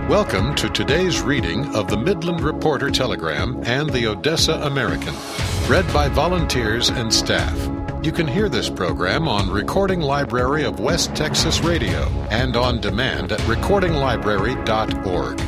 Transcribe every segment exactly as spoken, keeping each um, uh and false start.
Welcome to today's reading of the Midland Reporter Telegram and the Odessa American, read by volunteers and staff. You can hear this program on Recording Library of West Texas Radio and on demand at recording library dot org.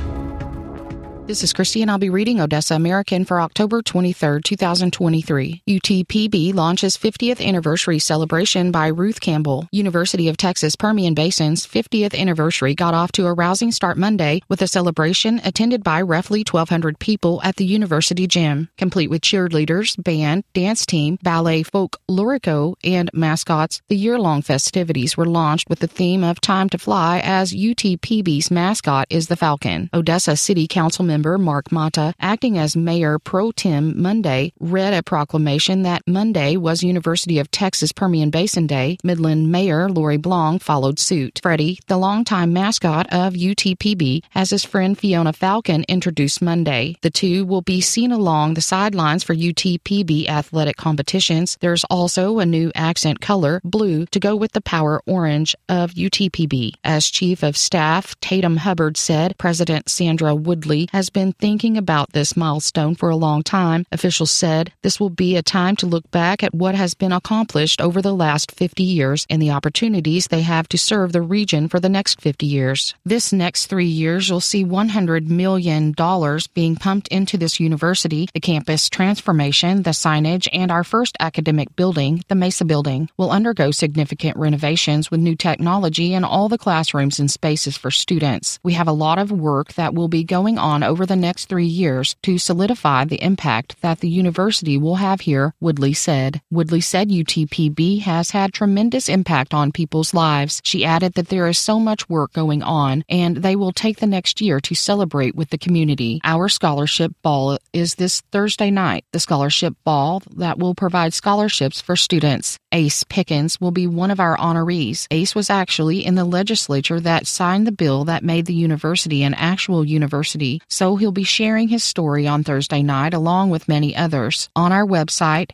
This is Christy, and I'll be reading Odessa American for October twenty-third, twenty twenty-three. U T P B launches fiftieth anniversary celebration by Ruth Campbell. University of Texas Permian Basin's fiftieth anniversary got off to a rousing start Monday with a celebration attended by roughly twelve hundred people at the university gym, complete with cheerleaders, band, dance team, ballet folklorico, and mascots. The year-long festivities were launched with the theme of Time to Fly, as U T P B's mascot is the Falcon. Odessa City Council member Mark Mata, acting as mayor pro tem Monday, read a proclamation that Monday was University of Texas Permian Basin Day. Midland Mayor Lori Blong followed suit. Freddie, the longtime mascot of U T P B, has his friend Fiona Falcon introduced Monday. The two will be seen along the sidelines for U T P B athletic competitions. There's also a new accent color, blue, to go with the power orange of U T P B. As Chief of Staff Tatum Hubbard said, President Sandra Woodley has been thinking about this milestone for a long time. Officials said this will be a time to look back at what has been accomplished over the last fifty years and the opportunities they have to serve the region for the next fifty years. This next three years, you'll see one hundred million dollars being pumped into this university. The campus transformation, the signage, and our first academic building, the Mesa Building, will undergo significant renovations with new technology and all the classrooms and spaces for students. We have a lot of work that will be going on over the next three years to solidify the impact that the university will have here, Woodley said. Woodley said U T P B has had tremendous impact on people's lives. She added that there is so much work going on, and they will take the next year to celebrate with the community. Our scholarship ball is this Thursday night, the scholarship ball that will provide scholarships for students. Ace Pickens will be one of our honorees. Ace was actually in the legislature that signed the bill that made the university an actual university, so he'll be sharing his story on Thursday night along with many others. On our website,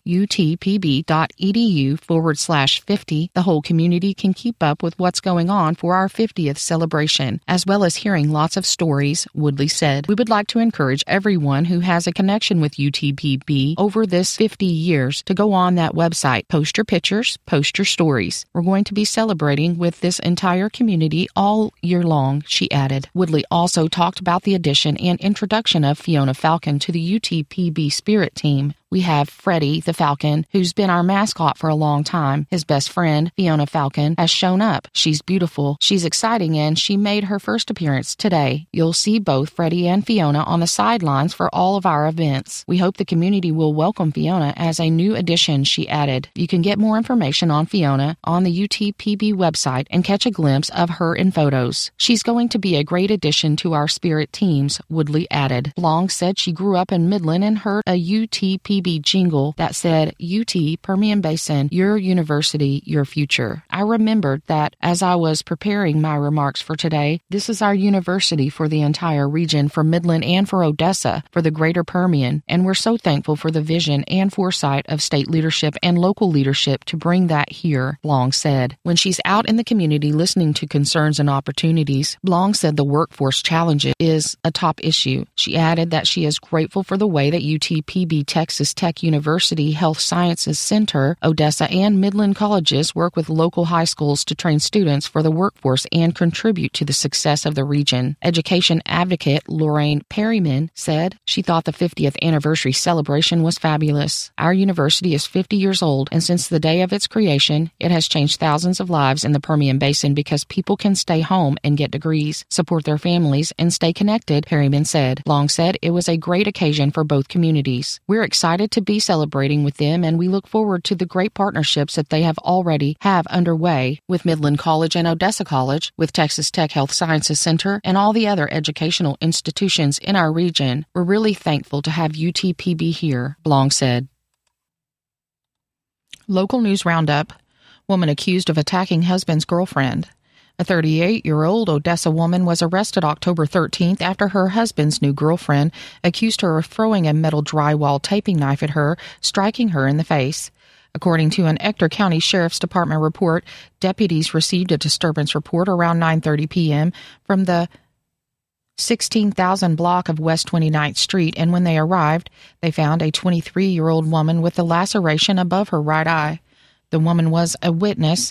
utpb.edu forward slash 50, the whole community can keep up with what's going on for our fiftieth celebration, as well as hearing lots of stories, Woodley said. We would like to encourage everyone who has a connection with U T P B over this fifty years to go on that website, post your pictures, post your stories. We're going to be celebrating with this entire community all year long, she added. Woodley also talked about the addition and introduction of Fiona Falcon to the U T P B Spirit team. We have Freddie the Falcon, who's been our mascot for a long time. His best friend, Fiona Falcon, has shown up. She's beautiful, she's exciting, and she made her first appearance today. You'll see both Freddie and Fiona on the sidelines for all of our events. We hope the community will welcome Fiona as a new addition, she added. You can get more information on Fiona on the U T P B website and catch a glimpse of her in photos. She's going to be a great addition to our Spirit teams, Woodley added. Long said she grew up in Midland and heard a U T P B jingle that said, U T, Permian Basin, your university, your future. I remembered that as I was preparing my remarks for today. This is our university for the entire region, for Midland and for Odessa, for the greater Permian, and we're so thankful for the vision and foresight of state leadership and local leadership to bring that here, Long said. When she's out in the community listening to concerns and opportunities, Long said the workforce challenge is a top issue. She added that she is grateful for the way that U T P B Texas Tech University Health Sciences Center, Odessa, and Midland colleges work with local high schools to train students for the workforce and contribute to the success of the region. Education advocate Lorraine Perryman said she thought the fiftieth anniversary celebration was fabulous. Our university is fifty years old, and since the day of its creation, it has changed thousands of lives in the Permian Basin because people can stay home and get degrees, support their families, and stay connected, Perryman said. Long said it was a great occasion for both communities. We're excited to be celebrating with them, and we look forward to the great partnerships that they have already have underway with Midland College and Odessa College, with Texas Tech Health Sciences Center, and all the other educational institutions in our region. We're really thankful to have U T P B here, Long said. Local news roundup. Woman accused of attacking husband's girlfriend. A thirty-eight-year-old Odessa woman was arrested October thirteenth after her husband's new girlfriend accused her of throwing a metal drywall taping knife at her, striking her in the face. According to an Ector County Sheriff's Department report, deputies received a disturbance report around nine thirty p.m. from the sixteen thousand block of West twenty-ninth Street, and when they arrived, they found a twenty-three-year-old woman with a laceration above her right eye. The woman was a witness.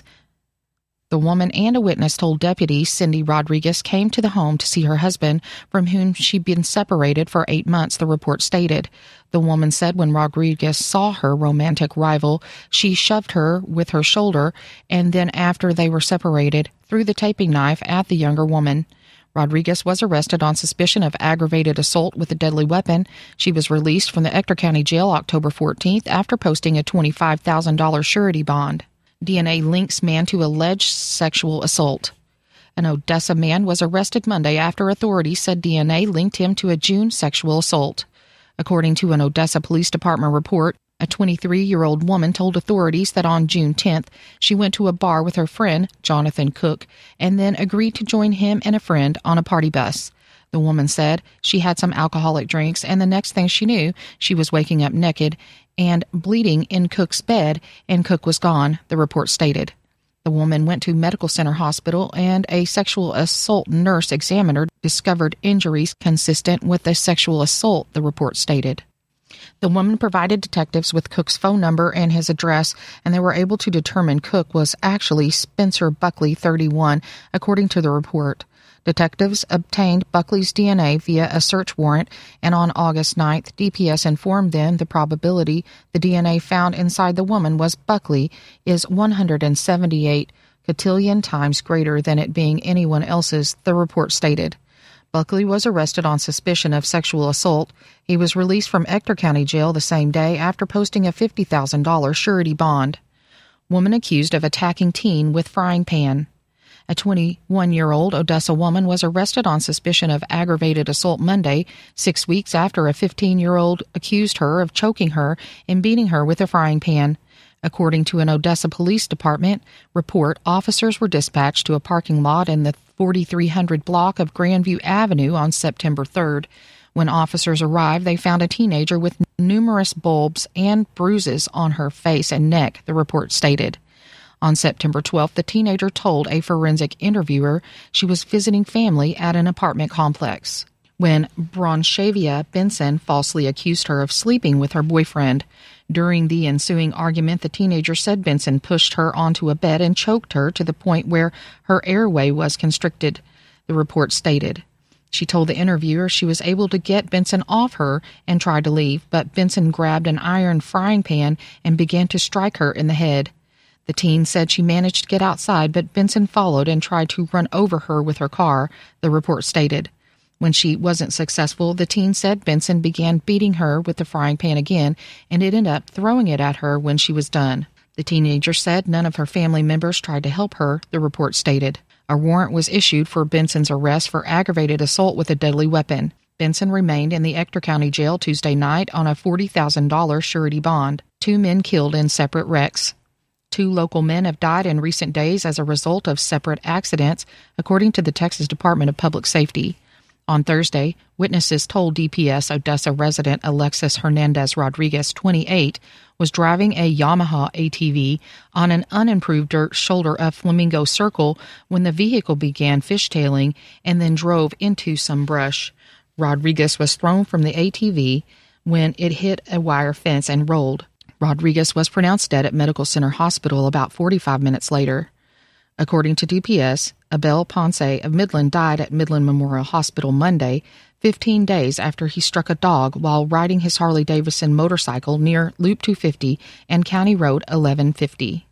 The woman and a witness told deputies Cindy Rodriguez came to the home to see her husband, from whom she'd been separated for eight months, the report stated. The woman said when Rodriguez saw her romantic rival, she shoved her with her shoulder, and then after they were separated, threw the taping knife at the younger woman. Rodriguez was arrested on suspicion of aggravated assault with a deadly weapon. She was released from the Ector County Jail October fourteenth after posting a twenty-five thousand dollars surety bond. D N A links man to alleged sexual assault. An Odessa man was arrested Monday after authorities said D N A linked him to a June sexual assault. According to an Odessa Police Department report, a twenty-three-year-old woman told authorities that on June tenth, she went to a bar with her friend, Jonathan Cook, and then agreed to join him and a friend on a party bus. The woman said she had some alcoholic drinks, and the next thing she knew, she was waking up naked and bleeding in Cook's bed, and Cook was gone, the report stated. The woman went to Medical Center Hospital, and a sexual assault nurse examiner discovered injuries consistent with a sexual assault, the report stated. The woman provided detectives with Cook's phone number and his address, and they were able to determine Cook was actually Spencer Buckley, thirty-one, according to the report. Detectives obtained Buckley's D N A via a search warrant, and on August ninth, D P S informed them the probability the D N A found inside the woman was Buckley is one hundred seventy-eight cotillion times greater than it being anyone else's, the report stated. Buckley was arrested on suspicion of sexual assault. He was released from Ector County Jail the same day after posting a fifty thousand dollars surety bond. Woman accused of attacking teen with frying pan. A twenty-one-year-old Odessa woman was arrested on suspicion of aggravated assault Monday, six weeks after a fifteen-year-old accused her of choking her and beating her with a frying pan. According to an Odessa Police Department report, officers were dispatched to a parking lot in the forty-three hundred block of Grandview Avenue on September third. When officers arrived, they found a teenager with numerous bulbs and bruises on her face and neck, the report stated. On September twelfth, the teenager told a forensic interviewer she was visiting family at an apartment complex when Bronshavia Benson falsely accused her of sleeping with her boyfriend. During the ensuing argument, the teenager said Benson pushed her onto a bed and choked her to the point where her airway was constricted, the report stated. She told the interviewer she was able to get Benson off her and tried to leave, but Benson grabbed an iron frying pan and began to strike her in the head. The teen said she managed to get outside, but Benson followed and tried to run over her with her car, the report stated. When she wasn't successful, the teen said Benson began beating her with the frying pan again and ended up throwing it at her when she was done. The teenager said none of her family members tried to help her, the report stated. A warrant was issued for Benson's arrest for aggravated assault with a deadly weapon. Benson remained in the Ector County Jail Tuesday night on a forty thousand dollars surety bond. Two men killed in separate wrecks. Two local men have died in recent days as a result of separate accidents, according to the Texas Department of Public Safety. On Thursday, witnesses told D P S Odessa resident Alexis Hernandez Rodriguez, twenty-eight, was driving a Yamaha A T V on an unimproved dirt shoulder of Flamingo Circle when the vehicle began fishtailing and then drove into some brush. Rodriguez was thrown from the A T V when it hit a wire fence and rolled. Rodriguez was pronounced dead at Medical Center Hospital about forty-five minutes later. According to D P S, Abel Ponce of Midland died at Midland Memorial Hospital Monday, fifteen days after he struck a dog while riding his Harley-Davidson motorcycle near Loop two fifty and County Road eleven fifty.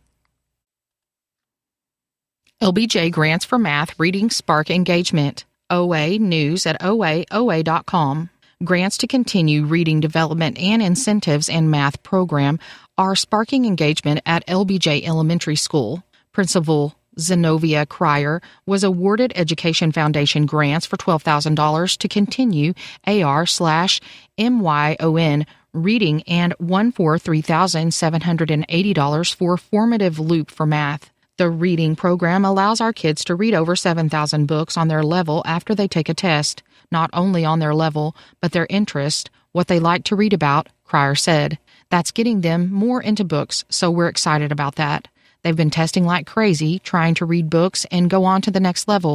L B J Grants for Math Reading Spark Engagement. O A News at O A O A dot com. Grants to continue reading development and incentives in math program are sparking engagement at L B J Elementary School. Principal Zenobia Cryer was awarded Education Foundation grants for twelve thousand dollars to continue A R slash M Y O N reading and one for three thousand seven hundred eighty dollars for Formative Loop for Math. The reading program allows our kids to read over seven thousand books on their level after they take a test, not only on their level, but their interest, what they like to read about, Cryer said. That's getting them more into books, so we're excited about that. They've been testing like crazy, trying to read books and go on to the next level.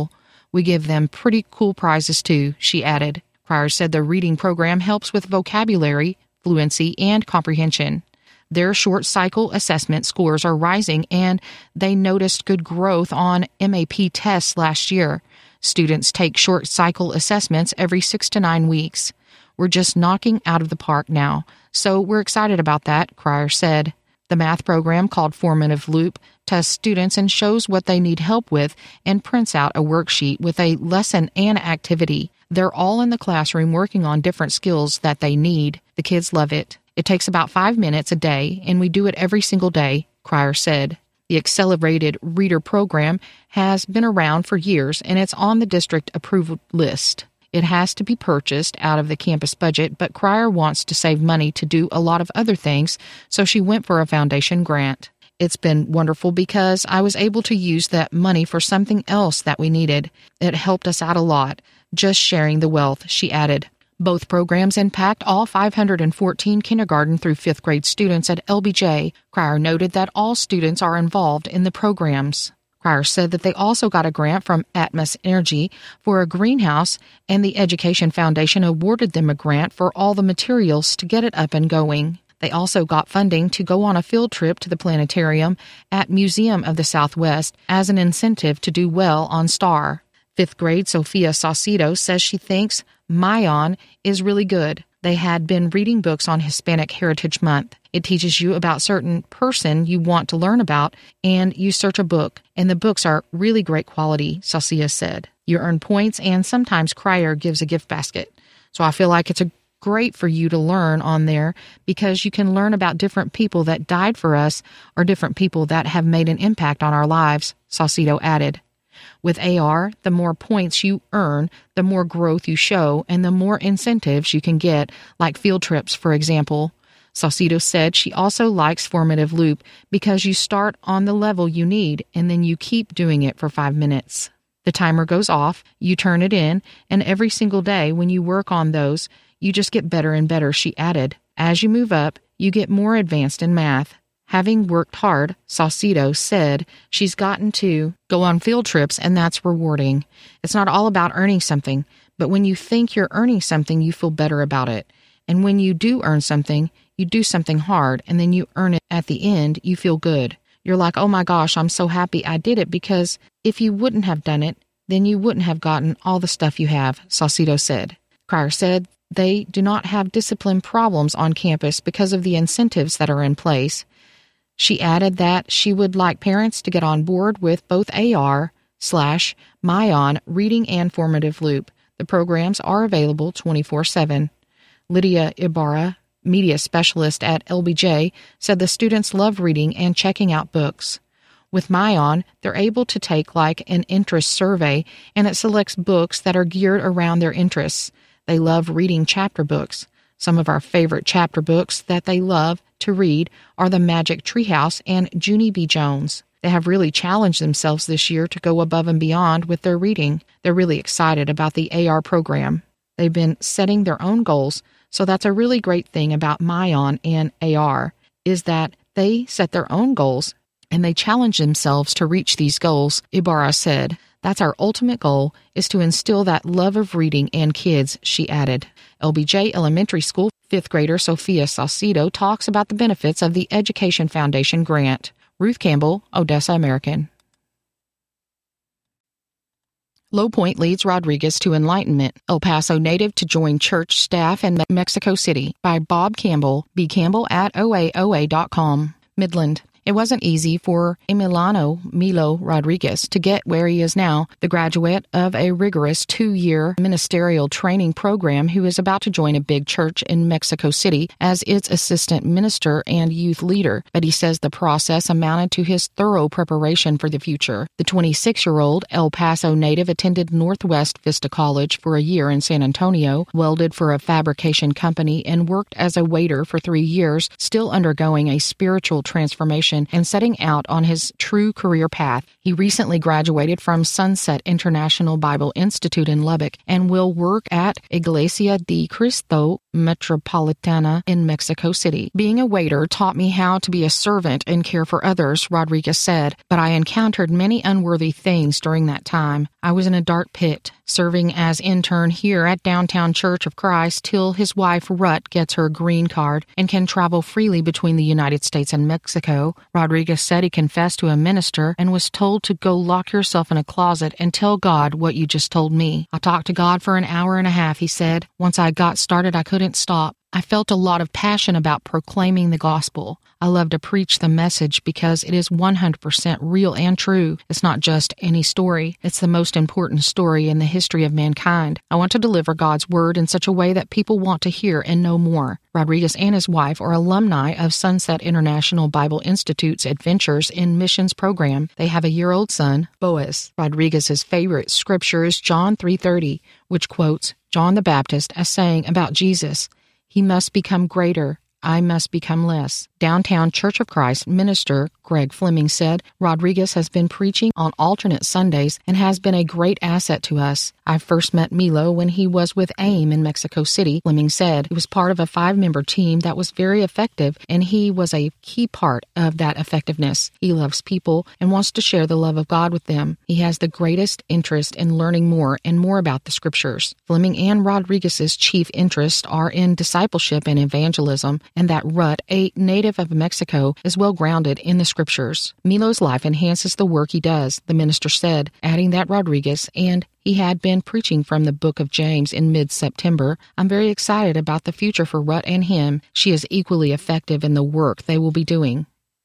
We give them pretty cool prizes too, she added. Cryer said the reading program helps with vocabulary, fluency, and comprehension. Their short cycle assessment scores are rising, and they noticed good growth on M A P tests last year. Students take short cycle assessments every six to nine weeks. We're just knocking out of the park now, so we're excited about that, Cryer said. The math program, called Formative Loop, tests students and shows what they need help with and prints out a worksheet with a lesson and activity. They're all in the classroom working on different skills that they need. The kids love it. It takes about five minutes a day, and we do it every single day, Cryer said. The Accelerated Reader program has been around for years, and it's on the district approved list. It has to be purchased out of the campus budget, but Cryer wants to save money to do a lot of other things, so she went for a foundation grant. It's been wonderful because I was able to use that money for something else that we needed. It helped us out a lot, just sharing the wealth, she added. Both programs impact all five hundred fourteen kindergarten through fifth grade students at L B J. Cryer noted that all students are involved in the programs. Cryer said that they also got a grant from Atmos Energy for a greenhouse, and the Education Foundation awarded them a grant for all the materials to get it up and going. They also got funding to go on a field trip to the planetarium at Museum of the Southwest as an incentive to do well on STAR. Fifth grade Sophia Saucedo says she thinks Mayan is really good. They had been reading books on Hispanic Heritage Month. It teaches you about certain person you want to learn about, and you search a book, and the books are really great quality, Saucedo said. You earn points, and sometimes Cryer gives a gift basket. So I feel like it's a great for you to learn on there because you can learn about different people that died for us or different people that have made an impact on our lives, Saucedo added. With A R, the more points you earn, the more growth you show, and the more incentives you can get, like field trips, for example. Saucedo said she also likes Formative Loop because you start on the level you need, and then you keep doing it for five minutes. The timer goes off, you turn it in, and every single day when you work on those, you just get better and better, she added. As you move up, you get more advanced in math. Having worked hard, Saucedo said she's gotten to go on field trips, and that's rewarding. It's not all about earning something, but when you think you're earning something, you feel better about it. And when you do earn something, you do something hard, and then you earn it at the end, you feel good. You're like, oh my gosh, I'm so happy I did it, because if you wouldn't have done it, then you wouldn't have gotten all the stuff you have, Saucedo said. Cryer said they do not have discipline problems on campus because of the incentives that are in place. She added that she would like parents to get on board with both A R slash Mayan Reading and Formative Loop. The programs are available twenty-four seven. Lydia Ibarra, media specialist at L B J, said the students love reading and checking out books. With Mayan, they're able to take like an interest survey, and it selects books that are geared around their interests. They love reading chapter books. Some of our favorite chapter books that they love to read are The Magic Treehouse and Junie B. Jones. They have really challenged themselves this year to go above and beyond with their reading. They're really excited about the A R program. They've been setting their own goals, so that's a really great thing about Mayan and A R, is that they set their own goals and they challenge themselves to reach these goals, Ibarra said. That's our ultimate goal, is to instill that love of reading in kids, she added. L B J Elementary School fifth grader Sophia Saucedo talks about the benefits of the Education Foundation grant. Ruth Campbell, Odessa American. Low Point leads Rodriguez to enlightenment. El Paso native to join church staff in Mexico City by Bob Campbell, b campbell at o a o a dot com. Midland. It wasn't easy for Emiliano Milo Rodriguez to get where he is now, the graduate of a rigorous two-year ministerial training program who is about to join a big church in Mexico City as its assistant minister and youth leader. But he says the process amounted to his thorough preparation for the future. The twenty-six-year-old El Paso native attended Northwest Vista College for a year in San Antonio, welded for a fabrication company, and worked as a waiter for three years, still undergoing a spiritual transformation education and setting out on his true career path. He recently graduated from Sunset International Bible Institute in Lubbock and will work at Iglesia de Cristo Metropolitana in Mexico City. Being a waiter taught me how to be a servant and care for others, Rodriguez said, but I encountered many unworthy things during that time. I was in a dark pit, serving as intern here at Downtown Church of Christ till his wife Rut gets her green card and can travel freely between the United States and Mexico. Rodriguez said he confessed to a minister and was told to go lock yourself in a closet and tell God what you just told me. I talked to God for an hour and a half, he said. Once I got started, I couldn't stop. I felt a lot of passion about proclaiming the gospel. I love to preach the message because it is one hundred percent real and true. It's not just any story. It's the most important story in the history of mankind. I want to deliver God's word in such a way that people want to hear and know more. Rodriguez and his wife are alumni of Sunset International Bible Institute's Adventures in Missions program. They have a year-old son, Boaz. Rodriguez's favorite scripture is John three thirty, which quotes John the Baptist as saying about Jesus, "He must become greater, I must become less." Downtown Church of Christ minister Greg Fleming said, Rodriguez has been preaching on alternate Sundays and has been a great asset to us. I first met Milo when he was with AIM in Mexico City, Fleming said. He was part of a five-member team that was very effective, and he was a key part of that effectiveness. He loves people and wants to share the love of God with them. He has the greatest interest in learning more and more about the Scriptures. Fleming and Rodriguez's chief interests are in discipleship and evangelism, and that Rut, a native of Mexico, is well grounded in the Scriptures. Milo's life enhances the work he does, the minister said, adding that Rodriguez and he had been preaching from the book of James in mid-September. I'm very excited about the future for Rut and him. She is equally effective in the work they will be doing.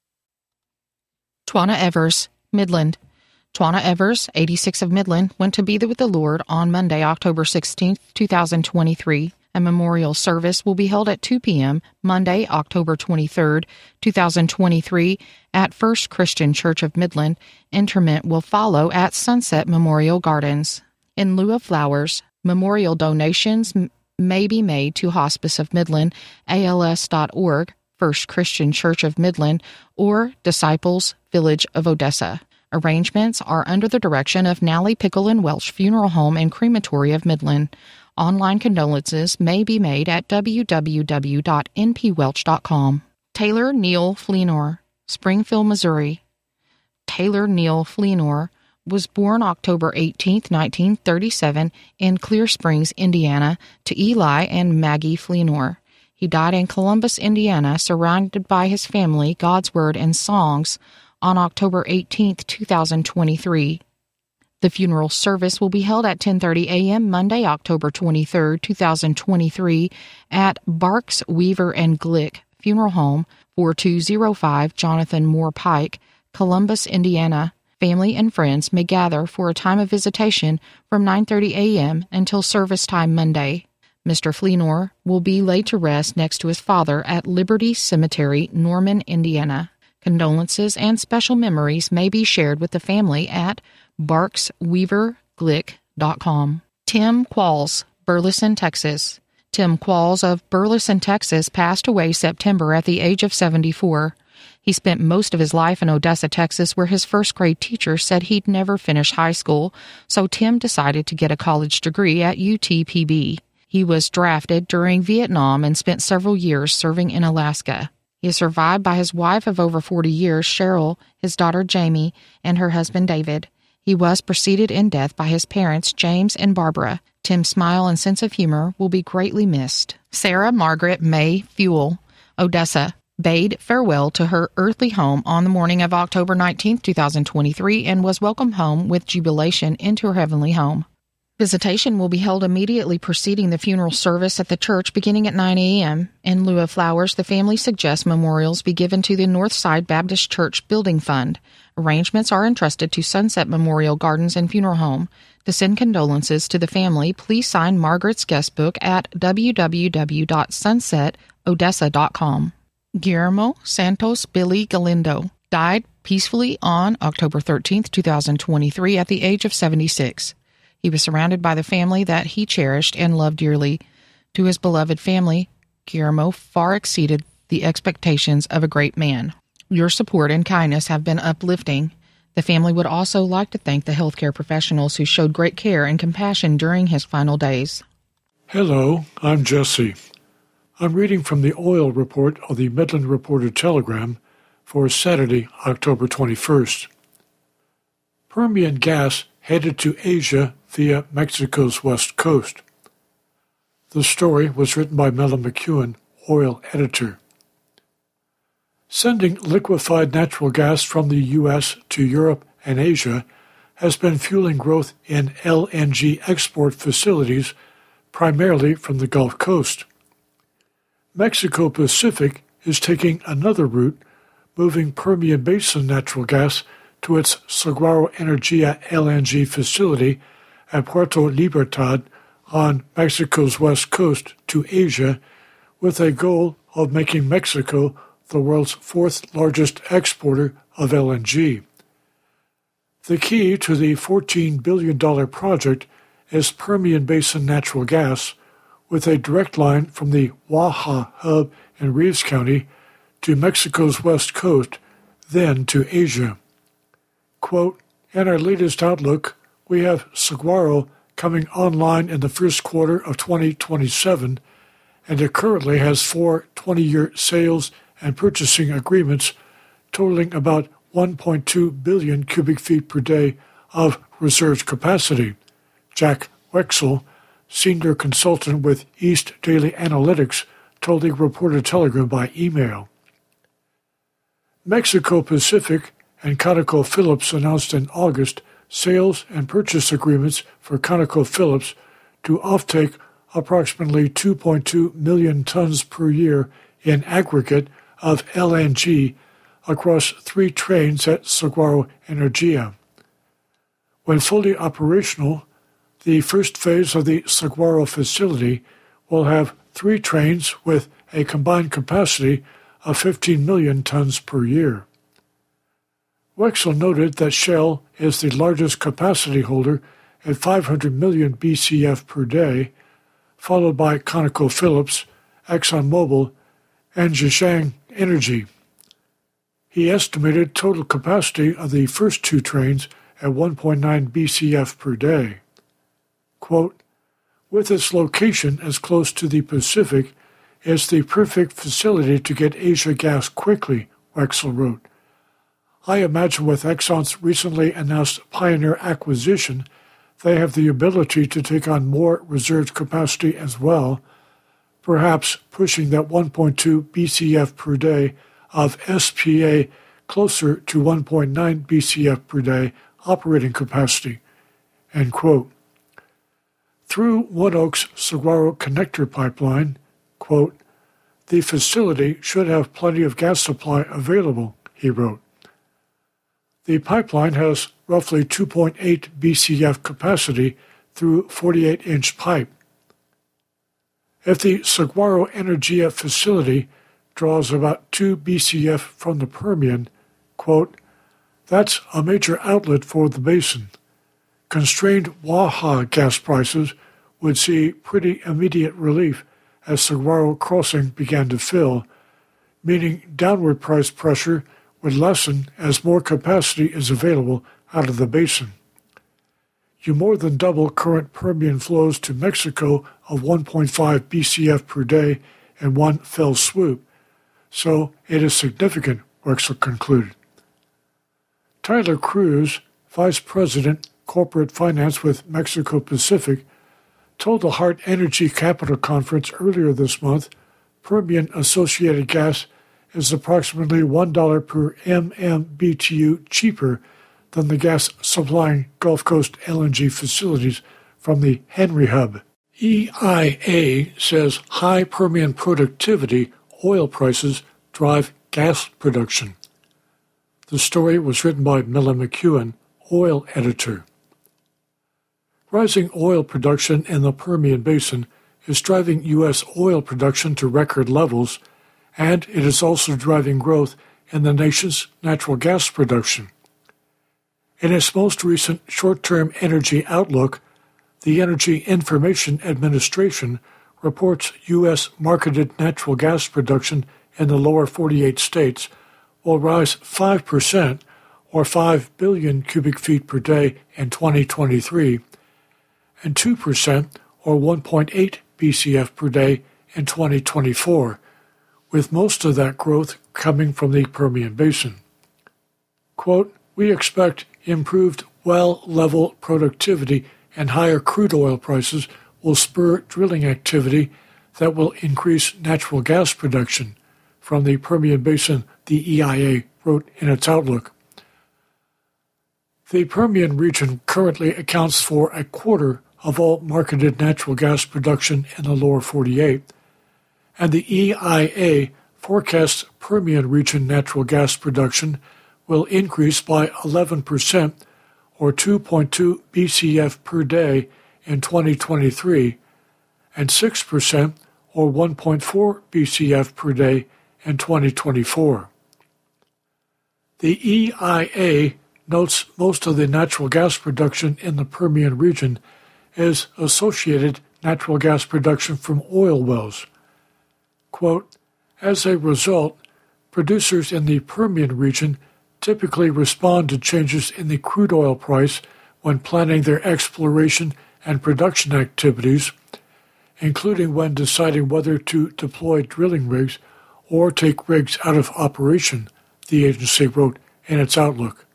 Twana Evers, Midland. Twana Evers, eighty-six of Midland, went to be with the Lord on Monday, October sixteenth, twenty twenty-three. A memorial service will be held at two p.m. Monday, October twenty-third, twenty twenty-three, at First Christian Church of Midland. Interment will follow at Sunset Memorial Gardens. In lieu of flowers, memorial donations m- may be made to Hospice of Midland, A L S dot org, First Christian Church of Midland, or Disciples Village of Odessa. Arrangements are under the direction of Nally Pickle and Welch Funeral Home and Crematory of Midland. Online condolences may be made at w w w dot n p welch dot com. Taylor Neal Fleenor, Springfield, Missouri. Taylor Neal Fleenor was born October eighteenth, nineteen thirty-seven in Clear Springs, Indiana, to Eli and Maggie Fleenor. He died in Columbus, Indiana, surrounded by his family, God's Word, and songs on October eighteenth, twenty twenty-three. The funeral service will be held at ten thirty a.m. Monday, October twenty-third, twenty twenty-three at Barks, Weaver, and Glick Funeral Home, forty-two oh five Jonathan Moore Pike, Columbus, Indiana. Family and friends may gather for a time of visitation from nine thirty a.m. until service time Monday. Mister Fleenor will be laid to rest next to his father at Liberty Cemetery, Norman, Indiana. Condolences and special memories may be shared with the family at barks weaver glick dot com. Tim Qualls, Burleson, Texas. Tim Qualls of Burleson, Texas, passed away September at the age of seventy-four. He spent most of his life in Odessa, Texas, where his first-grade teacher said he'd never finish high school, so Tim decided to get a college degree at U T P B. He was drafted during Vietnam and spent several years serving in Alaska. He is survived by his wife of over forty years, Cheryl, his daughter Jamie, and her husband David. He was preceded in death by his parents, James and Barbara. Tim's smile and sense of humor will be greatly missed. Sarah Margaret May Fuel, Odessa, bade farewell to her earthly home on the morning of October nineteenth, twenty twenty-three, and was welcomed home with jubilation into her heavenly home. Visitation will be held immediately preceding the funeral service at the church beginning at nine a.m. In lieu of flowers, the family suggests memorials be given to the Northside Baptist Church Building Fund. Arrangements are entrusted to Sunset Memorial Gardens and Funeral Home. To send condolences to the family, please sign Margaret's guest book at w w w dot sunset odessa dot com. Guillermo Santos Billy Galindo died peacefully on October thirteenth, twenty twenty-three at the age of seventy-six. He was surrounded by the family that he cherished and loved dearly. To his beloved family, Guillermo far exceeded the expectations of a great man. Your support and kindness have been uplifting. The family would also like to thank the healthcare professionals who showed great care and compassion during his final days. Hello, I'm Jesse. I'm reading from the oil report of the Midland Reporter Telegram for Saturday, October twenty-first. Permian gas headed to Asia via Mexico's west coast. The story was written by Mella McEwen, oil editor. Sending liquefied natural gas from the U S to Europe and Asia has been fueling growth in L N G export facilities, primarily from the Gulf Coast. Mexico Pacific is taking another route, moving Permian Basin natural gas to its Saguaro Energia L N G facility at Puerto Libertad on Mexico's west coast to Asia, with a goal of making Mexico the world's fourth largest exporter of L N G. The key to the fourteen billion dollars project is Permian Basin natural gas, with a direct line from the Waha hub in Reeves County to Mexico's west coast, then to Asia. Quote, in our latest outlook, we have Saguaro coming online in the first quarter of twenty twenty-seven, and it currently has four twenty-year sales and purchasing agreements totaling about one point two billion cubic feet per day of reserve capacity. Jack Wexel, senior consultant with East Daily Analytics, told the Reporter Telegram by email. Mexico Pacific and ConocoPhillips announced in August sales and purchase agreements for ConocoPhillips to offtake approximately two point two million tons per year in aggregate of L N G across three trains at Saguaro Energia. When fully operational, the first phase of the Saguaro facility will have three trains with a combined capacity of fifteen million tons per year. Wexel noted that Shell is the largest capacity holder at five hundred million B C F per day, followed by ConocoPhillips, ExxonMobil, and Zhejiang Energy. He estimated total capacity of the first two trains at one point nine B C F per day. Quote, with its location as close to the Pacific, it's the perfect facility to get Asia gas quickly, Wexel wrote. I imagine with Exxon's recently announced Pioneer acquisition, they have the ability to take on more reserve capacity as well, perhaps pushing that one point two B C F per day of S P A closer to one point nine B C F per day operating capacity. End quote. Through ONEOK's Saguaro Connector pipeline, quote, the facility should have plenty of gas supply available, he wrote. The pipeline has roughly two point eight B C F capacity through forty-eight inch pipe. If the Saguaro Energia facility draws about two B C F from the Permian, quote, that's a major outlet for the basin. Constrained Waha gas prices would see pretty immediate relief as Saguaro Crossing began to fill, meaning downward price pressure would lessen as more capacity is available out of the basin. You more than double current Permian flows to Mexico of one point five B C F per day in one fell swoop, so it is significant, Wexel concluded. Tyler Cruz, Vice President, Corporate Finance with Mexico Pacific, told the Hart Energy Capital Conference earlier this month Permian associated gas is approximately one dollar per M M B T U cheaper than the gas supplying Gulf Coast L N G facilities from the Henry Hub. E I A says high Permian productivity oil prices drive gas production. The story was written by Mella McEwen, oil editor. Rising oil production in the Permian Basin is driving U S oil production to record levels, and it is also driving growth in the nation's natural gas production. In its most recent short-term energy outlook, the Energy Information Administration reports U S marketed natural gas production in the lower forty-eight states will rise five percent, or five billion cubic feet per day in twenty twenty-three, and two percent, or one point eight B C F per day in twenty twenty-four, with most of that growth coming from the Permian Basin. Quote, we expect improved well-level productivity and higher crude oil prices will spur drilling activity that will increase natural gas production, from the Permian Basin, the E I A wrote in its outlook. The Permian region currently accounts for a quarter of all marketed natural gas production in the lower forty-eight, and the E I A forecasts Permian region natural gas production will increase by eleven percent, or two point two B C F per day in twenty twenty-three, and six percent, or one point four B C F per day in twenty twenty-four. The E I A notes most of the natural gas production in the Permian region is associated natural gas production from oil wells. Quote, as a result, producers in the Permian region typically respond to changes in the crude oil price when planning their exploration and production activities, including when deciding whether to deploy drilling rigs or take rigs out of operation, the agency wrote in its outlook.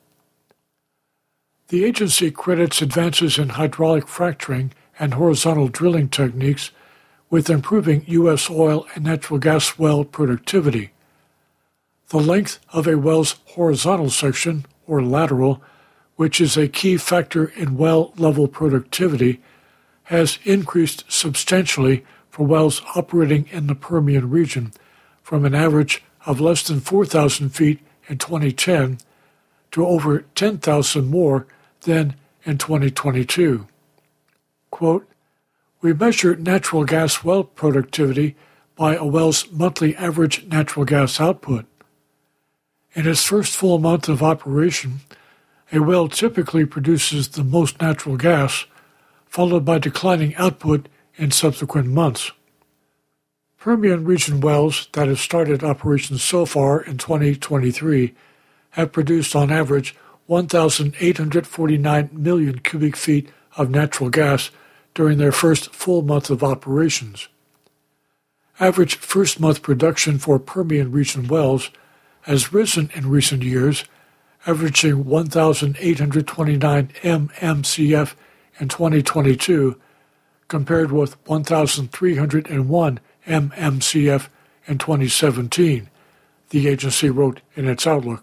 The agency credits advances in hydraulic fracturing and horizontal drilling techniques with improving U S oil and natural gas well productivity. The length of a well's horizontal section, or lateral, which is a key factor in well-level productivity, has increased substantially for wells operating in the Permian region, from an average of less than four thousand feet in twenty ten to over ten thousand more than in twenty twenty-two. Quote, we measure natural gas well productivity by a well's monthly average natural gas output. In its first full month of operation, a well typically produces the most natural gas, followed by declining output in subsequent months. Permian region wells that have started operations so far in twenty twenty-three have produced on average one thousand eight hundred forty-nine million cubic feet of natural gas during their first full month of operations. Average first-month production for Permian region wells has risen in recent years, averaging one thousand eight hundred twenty-nine M M C F in twenty twenty-two, compared with one thousand three hundred one M M C F in twenty seventeen, the agency wrote in its outlook.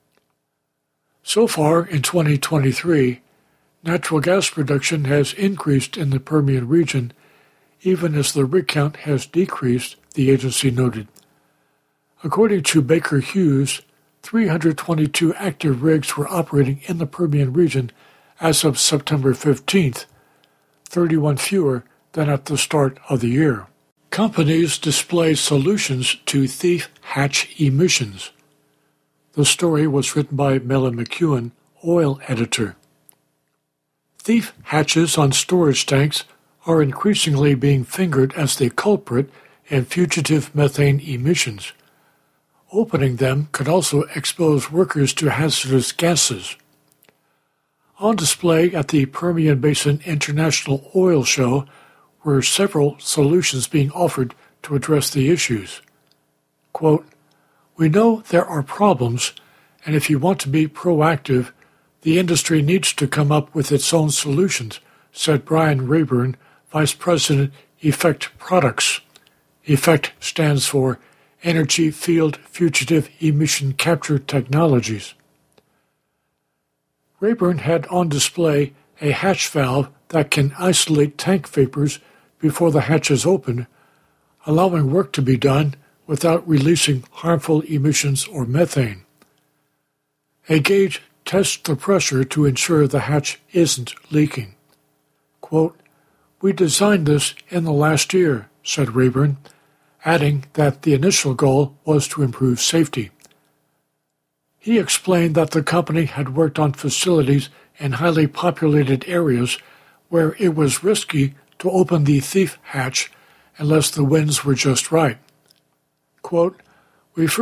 So far in twenty twenty-three, natural gas production has increased in the Permian region, even as the rig count has decreased, the agency noted. According to Baker Hughes, three hundred twenty-two active rigs were operating in the Permian region as of September fifteenth, thirty-one fewer than at the start of the year. Companies display solutions to thief hatch emissions. The story was written by Melanie McEwen, oil editor. Thief hatches on storage tanks are increasingly being fingered as the culprit in fugitive methane emissions. Opening them could also expose workers to hazardous gases. On display at the Permian Basin International Oil Show were several solutions being offered to address the issues. Quote, we know there are problems, and if you want to be proactive, the industry needs to come up with its own solutions, said Brian Rayburn, Vice President, Effect Products. Effect stands for Energy Field Fugitive Emission Capture Technologies. Rayburn had on display a hatch valve that can isolate tank vapors before the hatches open, allowing work to be done without releasing harmful emissions or methane. A gauge tests the pressure to ensure the hatch isn't leaking. Quote, we designed this in the last year, said Rayburn, adding that the initial goal was to improve safety. He explained that the company had worked on facilities in highly populated areas where it was risky to open the thief hatch unless the winds were just right. Quote, we first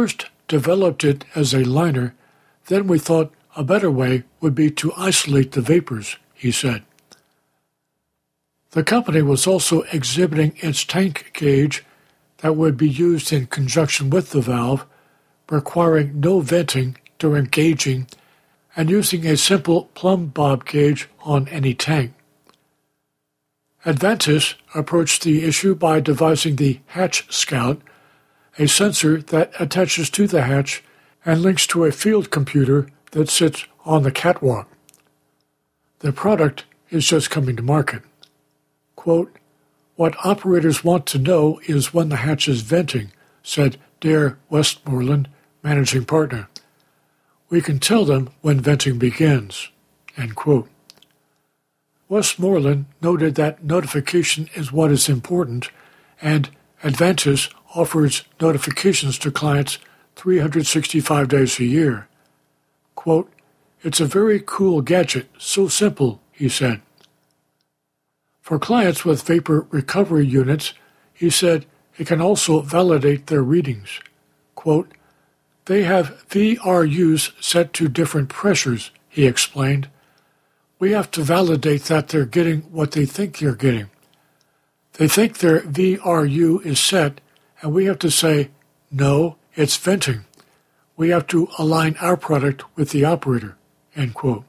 developed it as a liner, then we thought a better way would be to isolate the vapors, he said. The company was also exhibiting its tank gauge that would be used in conjunction with the valve, requiring no venting during gauging and using a simple plumb bob gauge on any tank. Adventus approached the issue by devising the Hatch Scout, a sensor that attaches to the hatch and links to a field computer that sits on the catwalk. The product is just coming to market. Quote, "What operators want to know is when the hatch is venting," said Dare Westmoreland, managing partner. "We can tell them when venting begins." End quote. Westmoreland noted that notification is what is important, and Adventus offers notifications to clients three hundred sixty-five days a year. Quote, "It's a very cool gadget, so simple," he said. For clients with vapor recovery units, he said it can also validate their readings. Quote, "They have V R Us set to different pressures," he explained. "We have to validate that they're getting what they think they're getting. They think their V R U is set, and we have to say, no, it's venting. We have to align our product with the operator." End quote.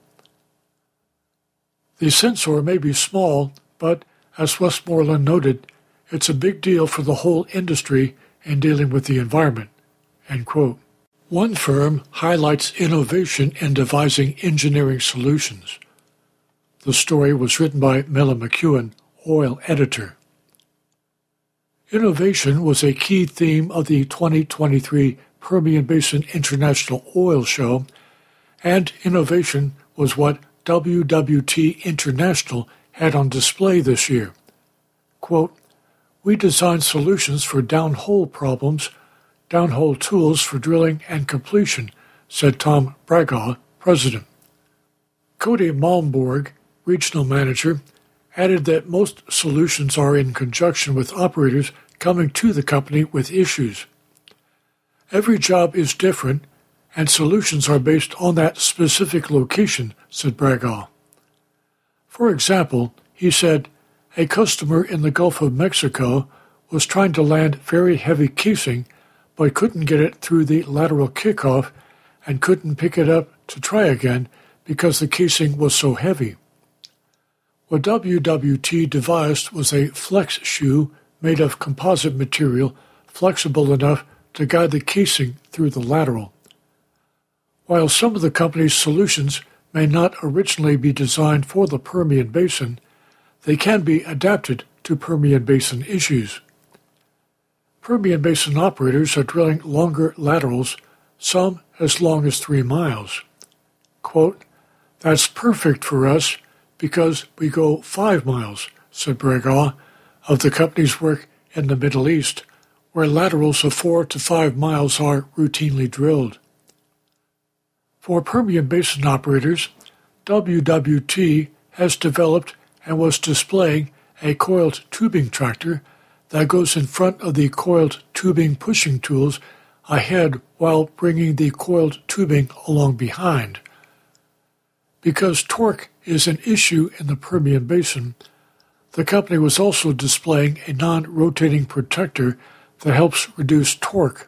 The sensor may be small, but as Westmoreland noted, it's a big deal for the whole industry in dealing with the environment. End quote. One firm highlights innovation in devising engineering solutions. The story was written by Mela McEwen, oil editor. Innovation was a key theme of the twenty twenty-three Permian Basin International Oil Show, and innovation was what W W T International had on display this year. Quote, "We designed solutions for downhole problems, downhole tools for drilling and completion," said Tom Bragaw, president. Cody Malmborg, regional manager, added that most solutions are in conjunction with operators coming to the company with issues. "Every job is different, and solutions are based on that specific location," said Bragaw. For example, he said, a customer in the Gulf of Mexico was trying to land very heavy casing, but couldn't get it through the lateral kickoff and couldn't pick it up to try again because the casing was so heavy. What W W T devised was a flex shoe made of composite material flexible enough to guide the casing through the lateral. While some of the company's solutions may not originally be designed for the Permian Basin, they can be adapted to Permian Basin issues. Permian Basin operators are drilling longer laterals, some as long as three miles. Quote, "That's perfect for us because we go five miles," said Bragaw, of the company's work in the Middle East, where laterals of four to five miles are routinely drilled. For Permian Basin operators, W W T has developed and was displaying a coiled tubing tractor that goes in front of the coiled tubing pushing tools ahead while bringing the coiled tubing along behind. Because torque is an issue in the Permian Basin, the company was also displaying a non-rotating protector that helps reduce torque.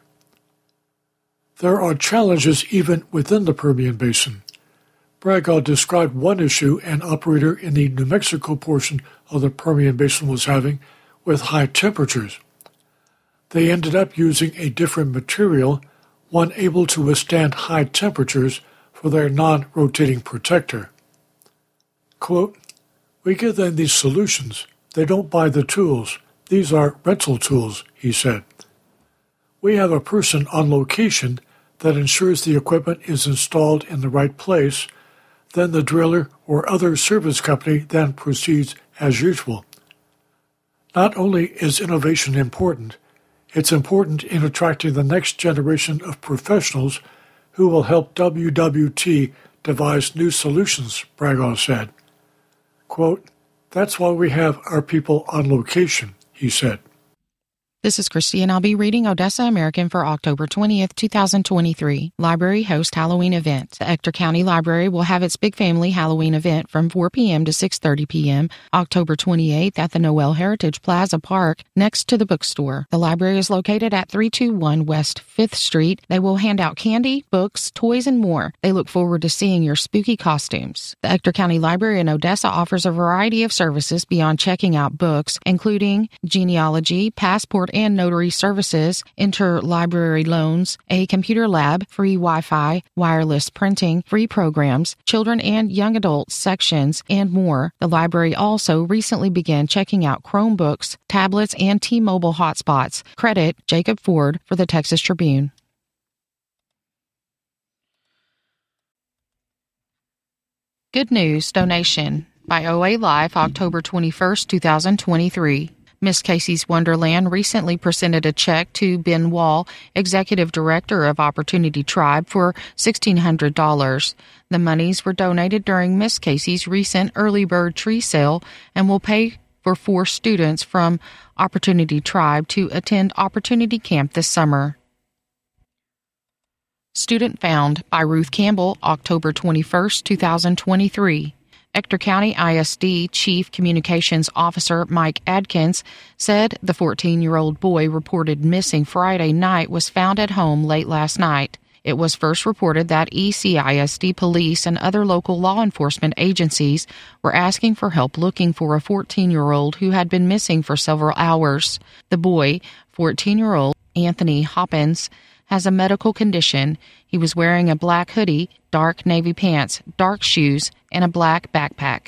There are challenges even within the Permian Basin. Bragaw described one issue an operator in the New Mexico portion of the Permian Basin was having with high temperatures. They ended up using a different material, one able to withstand high temperatures, for their non-rotating protector. Quote, "We give them these solutions. They don't buy the tools. These are rental tools," he said. "We have a person on location that ensures the equipment is installed in the right place. Then the driller or other service company then proceeds as usual." Not only is innovation important, it's important in attracting the next generation of professionals who will help W W T devise new solutions, Bragaw said. Quote, "That's why we have our people on location," he said. This is Christy, and I'll be reading Odessa American for October twentieth, twenty twenty-three. Library host Halloween event. The Ector County Library will have its Big Family Halloween event from four p.m. to six thirty p.m. October twenty-eighth at the Noel Heritage Plaza Park next to the bookstore. The library is located at three two one West fifth Street. They will hand out candy, books, toys, and more. They look forward to seeing your spooky costumes. The Ector County Library in Odessa offers a variety of services beyond checking out books, including genealogy, passport and notary services, interlibrary loans, a computer lab, free Wi-Fi, wireless printing, free programs, children and young adult sections, and more. The library also recently began checking out Chromebooks, tablets, and T-Mobile hotspots. Credit Jacob Ford for the Texas Tribune. Good News Donation by O A Life, October twenty-first, twenty twenty-three. Miss Casey's Wonderland recently presented a check to Ben Wall, Executive Director of Opportunity Tribe, for sixteen hundred dollars. The monies were donated during Miss Casey's recent early bird tree sale and will pay for four students from Opportunity Tribe to attend Opportunity Camp this summer. Student Found by Ruth Campbell, October twenty-first, twenty twenty-three. Ector County I S D Chief Communications Officer Mike Adkins said the fourteen-year-old boy reported missing Friday night was found at home late last night. It was first reported that E C I S D police and other local law enforcement agencies were asking for help looking for a fourteen-year-old who had been missing for several hours. The boy, fourteen-year-old Anthony Hoppins, has a medical condition. He was wearing a black hoodie, dark navy pants, dark shoes, and a black backpack,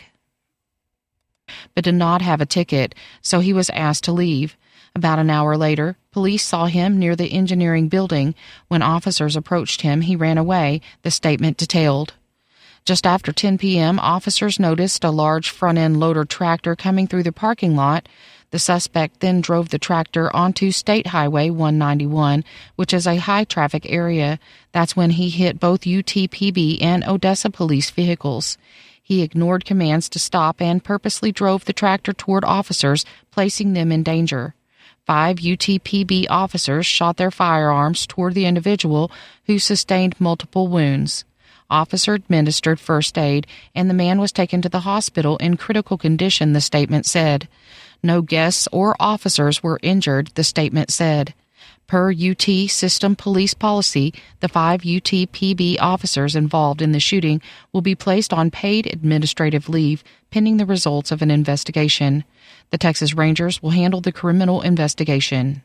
but did not have a ticket, so he was asked to leave. About an hour later, police saw him near the engineering building. When officers approached him, he ran away, the statement detailed. Just after ten p.m., officers noticed a large front-end loader tractor coming through the parking lot. The suspect then drove the tractor onto State Highway one ninety-one, which is a high-traffic area. That's when he hit both U T P B and Odessa police vehicles. He ignored commands to stop and purposely drove the tractor toward officers, placing them in danger. Five U T P B officers shot their firearms toward the individual, who sustained multiple wounds. Officer administered first aid, and the man was taken to the hospital in critical condition, the statement said. No guests or officers were injured, the statement said. Per U T system police policy, the five U T P B officers involved in the shooting will be placed on paid administrative leave pending the results of an investigation. The Texas Rangers will handle the criminal investigation.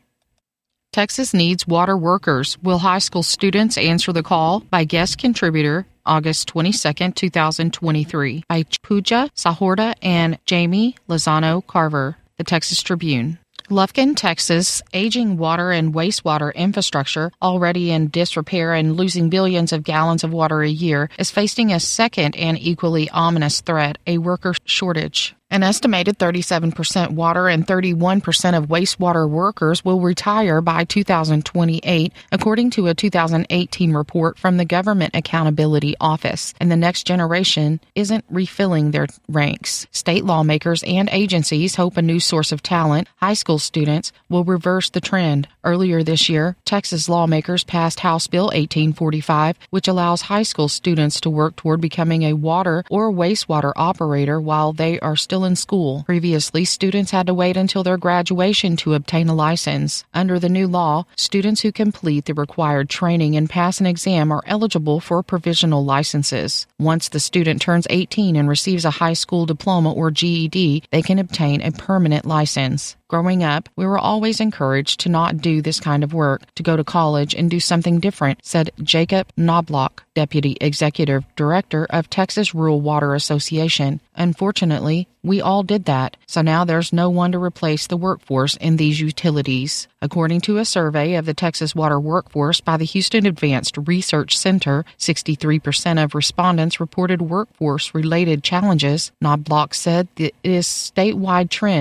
Texas needs water workers. Will high school students answer the call? By guest contributor, August twenty-second, twenty twenty-three, by Pooja Sahorda and Jamie Lozano Carver. The Texas Tribune. Lufkin, Texas, aging water and wastewater infrastructure, already in disrepair and losing billions of gallons of water a year, is facing a second and equally ominous threat, a worker shortage. An estimated thirty-seven percent water and thirty-one percent of wastewater workers will retire by two thousand twenty-eight, according to a two thousand eighteen report from the Government Accountability Office, and the next generation isn't refilling their ranks. State lawmakers and agencies hope a new source of talent, high school students, will reverse the trend. Earlier this year, Texas lawmakers passed House Bill eighteen forty-five, which allows high school students to work toward becoming a water or wastewater operator while they are still in school. Previously, students had to wait until their graduation to obtain a license. Under the new law, students who complete the required training and pass an exam are eligible for provisional licenses. Once the student turns eighteen and receives a high school diploma or G E D, they can obtain a permanent license. Growing up, we were always encouraged to not do this kind of work, to go to college and do something different, said Jacob Knobloch, Deputy Executive Director of Texas Rural Water Association. Unfortunately, we all did that, so now there's no one to replace the workforce in these utilities. According to a survey of the Texas water workforce by the Houston Advanced Research Center, sixty-three percent of respondents reported workforce-related challenges. Knobloch said that it is a statewide trend,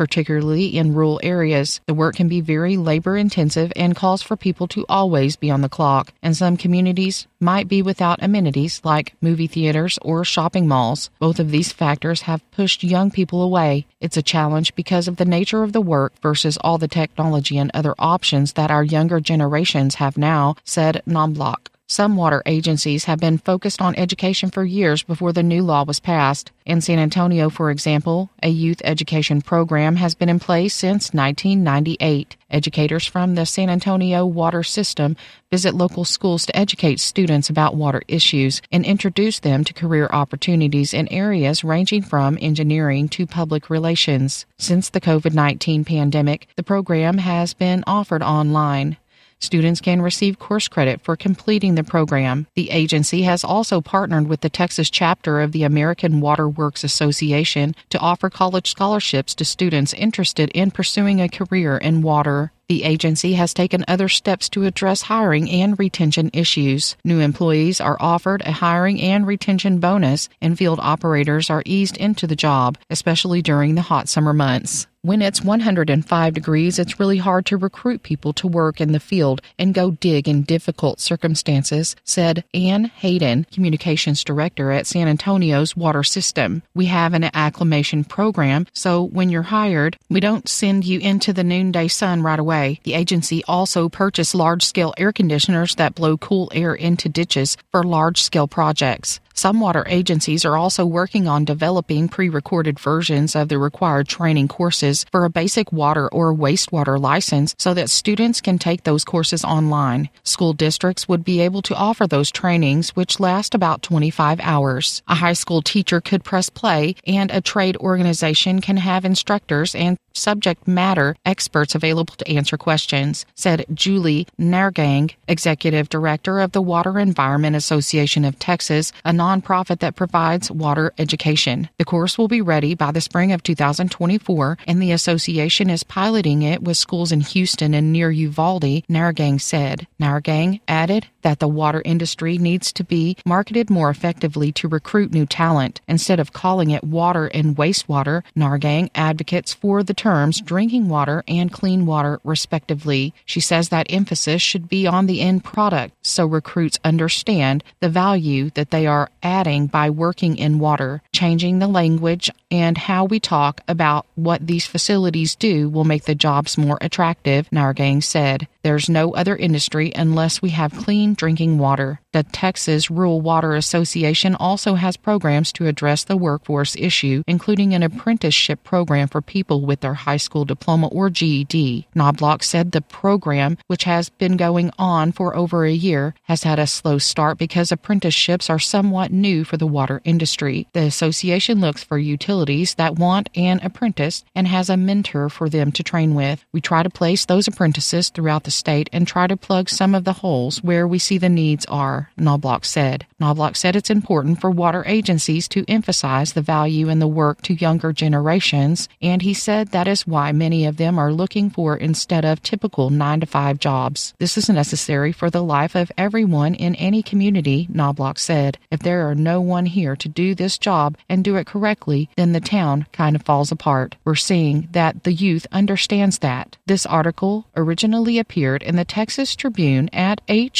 particularly in rural areas. The work can be very labor-intensive and calls for people to always be on the clock, and some communities might be without amenities like movie theaters or shopping malls. Both of these factors have pushed young people away. It's a challenge because of the nature of the work versus all the technology and other options that our younger generations have now, said Knobloch. Some water agencies have been focused on education for years before the new law was passed. In San Antonio, for example, a youth education program has been in place since nineteen ninety-eight. Educators from the San Antonio water system visit local schools to educate students about water issues and introduce them to career opportunities in areas ranging from engineering to public relations. Since the covid nineteen pandemic, the program has been offered online. Students can receive course credit for completing the program. The agency has also partnered with the Texas chapter of the American Water Works Association to offer college scholarships to students interested in pursuing a career in water. The agency has taken other steps to address hiring and retention issues. New employees are offered a hiring and retention bonus, and field operators are eased into the job, especially during the hot summer months. When it's one hundred five degrees, it's really hard to recruit people to work in the field and go dig in difficult circumstances, said Ann Hayden, communications director at San Antonio's water system. We have an acclimation program, so when you're hired, we don't send you into the noonday sun right away. The agency also purchased large-scale air conditioners that blow cool air into ditches for large-scale projects. Some water agencies are also working on developing pre-recorded versions of the required training courses for a basic water or wastewater license so that students can take those courses online. School districts would be able to offer those trainings, which last about twenty-five hours. A high school teacher could press play, and a trade organization can have instructors and subject matter experts available to answer questions, said Julie Nargang, executive director of the Water Environment Association of Texas, a nonprofit that provides water education. The course will be ready by the spring of two thousand twenty-four, and the association is piloting it with schools in Houston and near Uvalde, Nargang said. Nargang added that the water industry needs to be marketed more effectively to recruit new talent. Instead of calling it water and wastewater, Nargang advocates for the terms drinking water and clean water, respectively. She says that emphasis should be on the end product so recruits understand the value that they are adding by working in water. Changing the language and how we talk about what these facilities do will make the jobs more attractive, Nargang said. There's no other industry unless we have clean drinking water. The Texas Rural Water Association also has programs to address the workforce issue, including an apprenticeship program for people with their high school diploma or G E D. Knobloch said the program, which has been going on for over a year, has had a slow start because apprenticeships are somewhat new for the water industry. The association looks for utilities that want an apprentice and has a mentor for them to train with. We try to place those apprentices throughout the state and try to plug some of the holes where we see the needs are, Knobloch said. Knobloch said it's important for water agencies to emphasize the value in the work to younger generations, and he said that is why many of them are looking for instead of typical nine to five jobs. This is necessary for the life of everyone in any community, Knobloch said. If there are no one here to do this job and do it correctly, then the town kind of falls apart. We're seeing that the youth understands that. This article originally appeared in the Texas Tribune at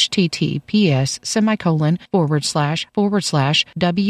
https semicolon forward slash forward slash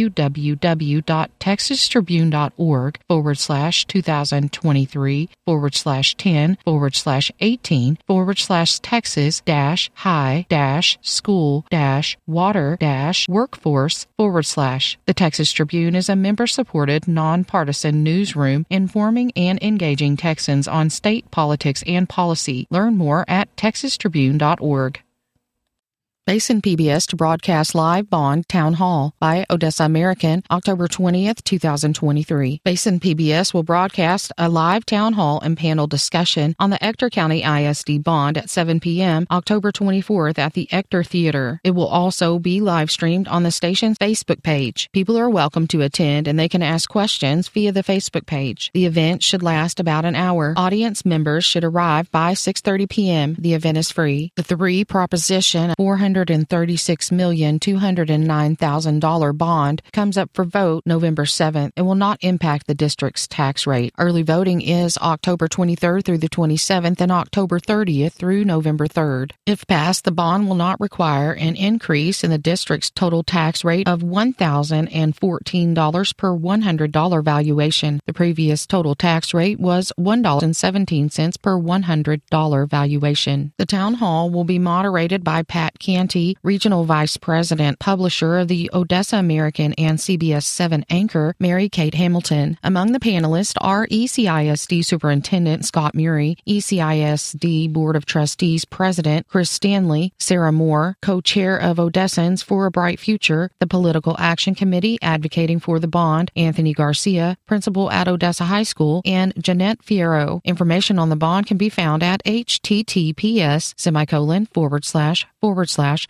www.texastribune.org forward slash 2023 forward slash 10 forward slash 18 forward slash Texas dash high dash school dash water dash workforce forward slash. The Texas Tribune is a member-supported, nonpartisan newsroom informing and engaging Texans on state politics and policy. Learn more at texas tribune dot org. Basin P B S to broadcast live Bond Town Hall by Odessa American, October twentieth, twenty twenty-three. Basin P B S will broadcast a live town hall and panel discussion on the Ector County I S D bond at seven p.m. October twenty-fourth at the Ector Theater. It will also be live streamed on the station's Facebook page. People are welcome to attend and they can ask questions via the Facebook page. The event should last about an hour. Audience members should arrive by six thirty p.m. The event is free. The three proposition four hundred hundred thirty-six million two hundred nine thousand dollars bond comes up for vote November seventh, it will not impact the district's tax rate. Early voting is October twenty-third through the twenty-seventh and October thirtieth through November third. If passed, the bond will not require an increase in the district's total tax rate of one thousand fourteen dollars per one hundred dollars valuation. The previous total tax rate was one dollar and seventeen cents per one hundred dollars valuation. The town hall will be moderated by Pat Canty, Regional Vice President, publisher of the Odessa American, and C B S seven anchor Mary Kate Hamilton. Among the panelists are E C I S D Superintendent Scott Murray, E C I S D Board of Trustees President Chris Stanley, Sarah Moore, co-chair of Odessans for a Bright Future, the Political Action Committee advocating for the bond, Anthony Garcia, principal at Odessa High School, and Jeanette Fierro. Information on the bond can be found at https semicolon forward slash forward slash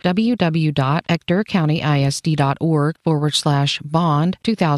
www.ectorcountyisd.org forward slash bond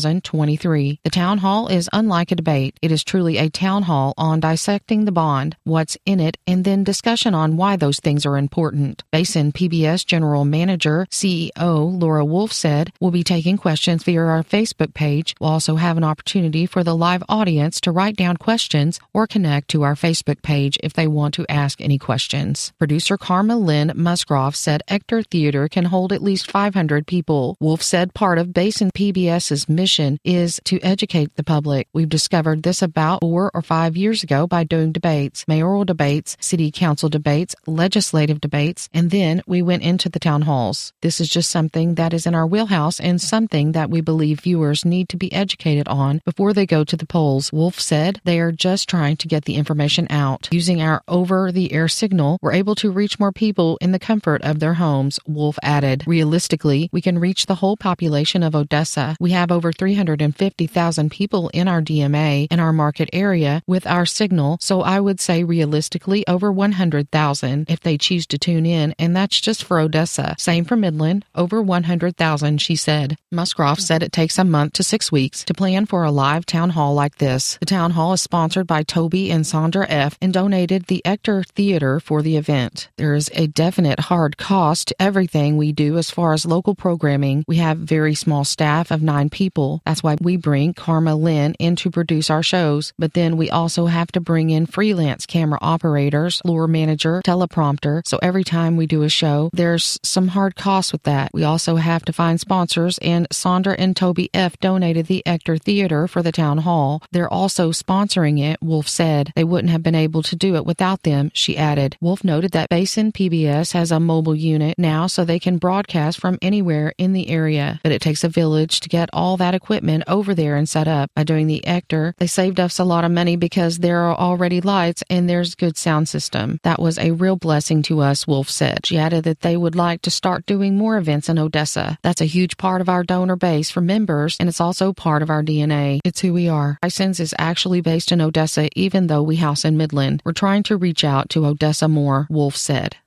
2023. The town hall is unlike a debate. It is truly a town hall on dissecting the bond, what's in it, and then discussion on why those things are important. Basin P B S General Manager, C E O Laura Wolf said, we'll be taking questions via our Facebook page. We'll also have an opportunity for the live audience to write down questions or connect to our Facebook page if they want to ask any questions. Producer Karma Lynn Musgroff said Ector Theater can hold at least five hundred people. Wolf said part of Basin PBS's mission is to educate the public. We've discovered this about four or five years ago by doing debates, mayoral debates, city council debates, legislative debates, and then we went into the town halls. This is just something that is in our wheelhouse and something that we believe viewers need to be educated on before they go to the polls. Wolf said they are just trying to get the information out. Using our over-the-air signal, we're able to reach more people in the comfort of their homes, Wolf added. Realistically, we can reach the whole population of Odessa. We have over three hundred fifty thousand people in our D M A in our market area with our signal, so I would say realistically over one hundred thousand if they choose to tune in, and that's just for Odessa. Same for Midland, over one hundred thousand, she said. Musgroff said it takes a month to six weeks to plan for a live town hall like this. The town hall is sponsored by Toby and Sandra F. and donated the Ector Theater for the event. There is a definite hard cost to everything we do as far as local programming. We have very small staff of nine people. That's why we bring Karma Lynn in to produce our shows. But then we also have to bring in freelance camera operators, floor manager, teleprompter. So every time we do a show, there's some hard costs with that. We also have to find sponsors, and Sandra and Toby F. donated the Ector Theater for the town hall. They're also sponsoring it, Wolf said. They wouldn't have been able to do it without them, she added. Wolf noted that Basin P B S has a mobile unit now so they can broadcast from anywhere in the area, but it takes a village to get all that equipment over there and set up. By doing the Ector, they saved us a lot of money because there are already lights and there's good sound system. That was a real blessing to us, Wolf said. She added that they would like to start doing more events in Odessa. That's a huge part of our donor base for members, and it's also part of our D N A. It's who we are. License is actually based in Odessa, even though we house in Midland. We're trying to reach out to Odessa more, Wolf said.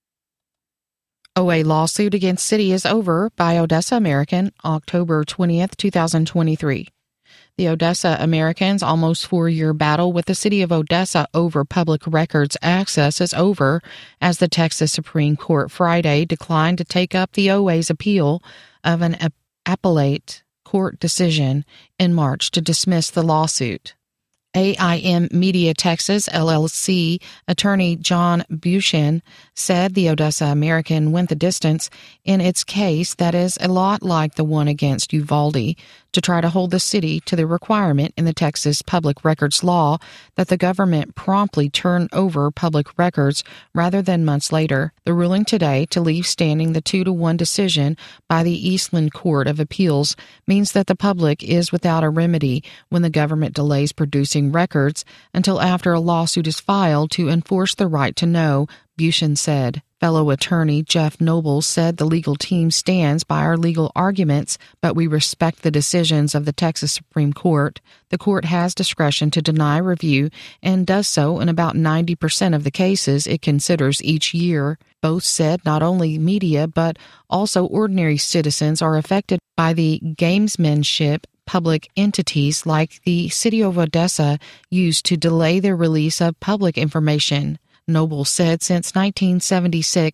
O A lawsuit against city is over by Odessa American, October twentieth, twenty twenty-three. The Odessa American's almost four-year battle with the city of Odessa over public records access is over, as the Texas Supreme Court Friday declined to take up the O A's appeal of an appellate court decision in March to dismiss the lawsuit. A I M Media Texas, L L C attorney John Bushin said the Odessa American went the distance in its case that is a lot like the one against Uvalde to try to hold the city to the requirement in the Texas public records law that the government promptly turn over public records rather than months later. The ruling today to leave standing the two to one decision by the Eastland Court of Appeals means that the public is without a remedy when the government delays producing records until after a lawsuit is filed to enforce the right to know, Bushin said. Fellow attorney Jeff Noble said the legal team stands by our legal arguments, but we respect the decisions of the Texas Supreme Court. The court has discretion to deny review and does so in about ninety percent of the cases it considers each year. Both said not only media but also ordinary citizens are affected by the gamesmanship public entities like the City of Odessa use to delay the release of public information. Noble said since nineteen seventy-six,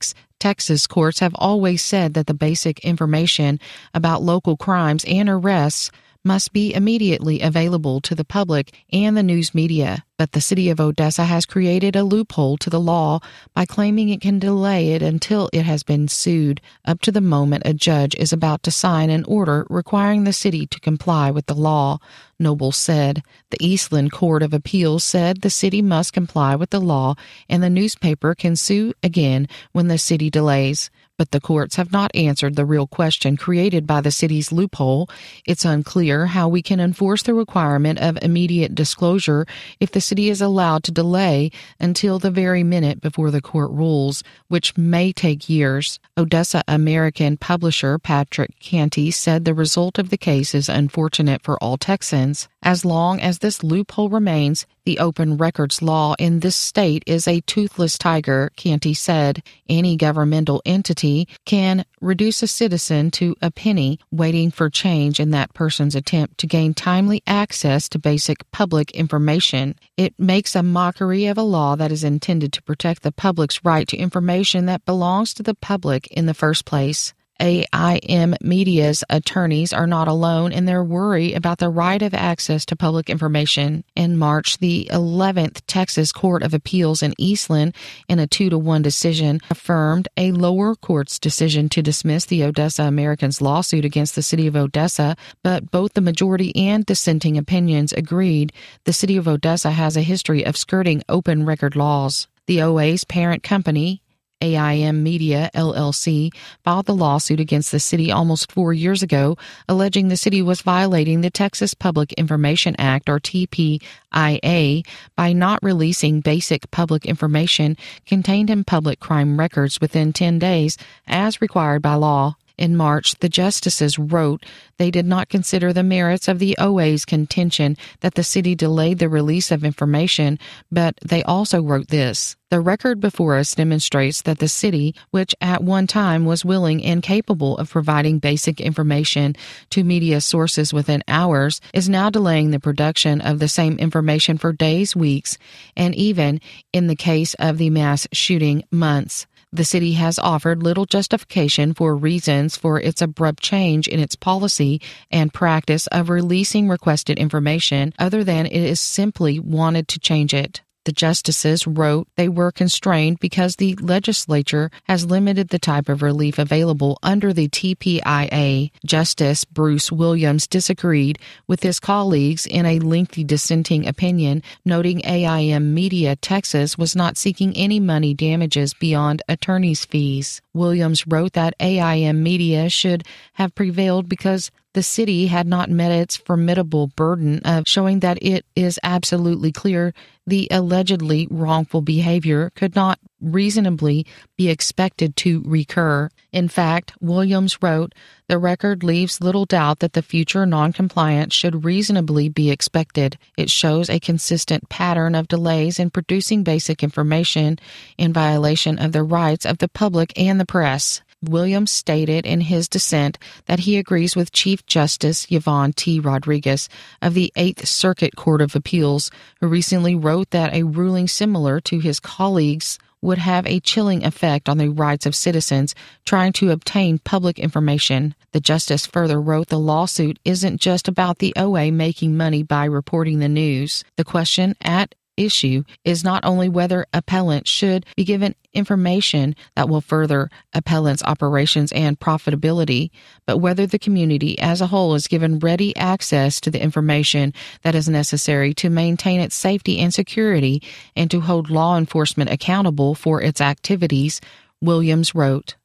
Texas courts have always said that the basic information about local crimes and arrests must be immediately available to the public and the news media, but the city of Odessa has created a loophole to the law by claiming it can delay it until it has been sued, up to the moment a judge is about to sign an order requiring the city to comply with the law, Noble said. The Eastland Court of Appeals said the city must comply with the law and the newspaper can sue again when the city delays. But the courts have not answered the real question created by the city's loophole. It's unclear how we can enforce the requirement of immediate disclosure if the city is allowed to delay until the very minute before the court rules, which may take years. Odessa American publisher Patrick Canty said the result of the case is unfortunate for all Texans. As long as this loophole remains, the open records law in this state is a toothless tiger, Canty said. Any governmental entity can reduce a citizen to a penny, waiting for change in that person's attempt to gain timely access to basic public information. It makes a mockery of a law that is intended to protect the public's right to information that belongs to the public in the first place. A I M Media's attorneys are not alone in their worry about the right of access to public information. In March, the eleventh Texas Court of Appeals in Eastland, in a two to one decision, affirmed a lower court's decision to dismiss the Odessa American's lawsuit against the city of Odessa, but both the majority and dissenting opinions agreed the city of Odessa has a history of skirting open record laws. The O A's parent company, A I M Media, L L C, filed the lawsuit against the city almost four years ago, alleging the city was violating the Texas Public Information Act, or T P I A, by not releasing basic public information contained in public crime records within ten days, as required by law. In March, the justices wrote they did not consider the merits of the O A's contention that the city delayed the release of information, but they also wrote this: the record before us demonstrates that the city, which at one time was willing and capable of providing basic information to media sources within hours, is now delaying the production of the same information for days, weeks, and even, in the case of the mass shooting, months. The city has offered little justification for reasons for its abrupt change in its policy and practice of releasing requested information, other than it is simply wanted to change it. The justices wrote they were constrained because the legislature has limited the type of relief available under the T P I A. Justice Bruce Williams disagreed with his colleagues in a lengthy dissenting opinion, noting A I M Media Texas was not seeking any money damages beyond attorney's fees. Williams wrote that A I M Media should have prevailed because the city had not met its formidable burden of showing that it is absolutely clear the allegedly wrongful behavior could not reasonably be expected to recur. In fact, Williams wrote, the record leaves little doubt that the future noncompliance should reasonably be expected. It shows a consistent pattern of delays in producing basic information in violation of the rights of the public and the press. Williams stated in his dissent that he agrees with Chief Justice Yvonne T. Rodriguez of the Eighth Circuit Court of Appeals, who recently wrote that a ruling similar to his colleagues would have a chilling effect on the rights of citizens trying to obtain public information. The justice further wrote the lawsuit isn't just about the O A making money by reporting the news. The question at issue is not only whether appellants should be given information that will further appellants' operations and profitability, but whether the community as a whole is given ready access to the information that is necessary to maintain its safety and security and to hold law enforcement accountable for its activities, Williams wrote.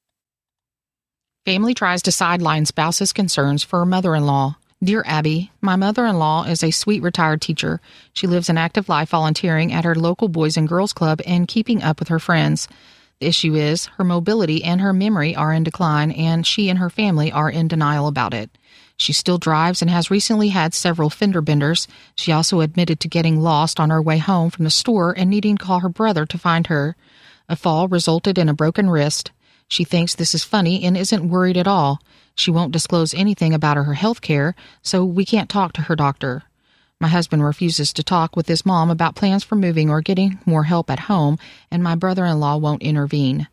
Family tries to sideline spouse's concerns for her mother-in-law. Dear Abby, my mother-in-law is a sweet retired teacher. She lives an active life volunteering at her local Boys and Girls Club and keeping up with her friends. The issue is her mobility and her memory are in decline, and she and her family are in denial about it. She still drives and has recently had several fender benders. She also admitted to getting lost on her way home from the store and needing to call her brother to find her. A fall resulted in a broken wrist. She thinks this is funny and isn't worried at all. She won't disclose anything about her health care, so we can't talk to her doctor. My husband refuses to talk with his mom about plans for moving or getting more help at home, and my brother-in-law won't intervene.